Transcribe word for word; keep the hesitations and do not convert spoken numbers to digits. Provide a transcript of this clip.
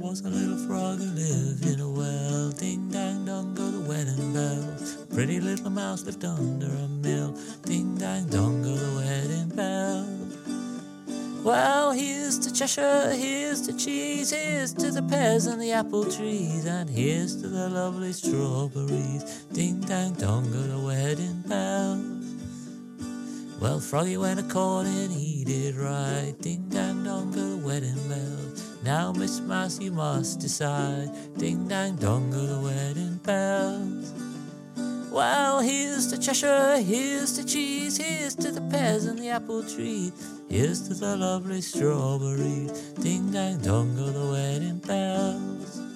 was a little frog who lived in a well. Ding dang dong go the wedding bells. Pretty little mouse lived under a mill. Ding dang dong go the wedding bells. Well, here's to Cheshire, here's to cheese, here's to the pears and the apple trees, and here's to the lovely strawberries. Ding dang dong go the wedding bells. Well, Froggy went a-courting, he did right. Ding dang dong go the wedding bells. Now, Miss Mouse, you must decide. Ding dang dong go the wedding bells. Well, here's to Cheshire, here's to cheese, here's to the pears and the apple tree, here's to the lovely strawberries. Ding dang dong go the wedding bells.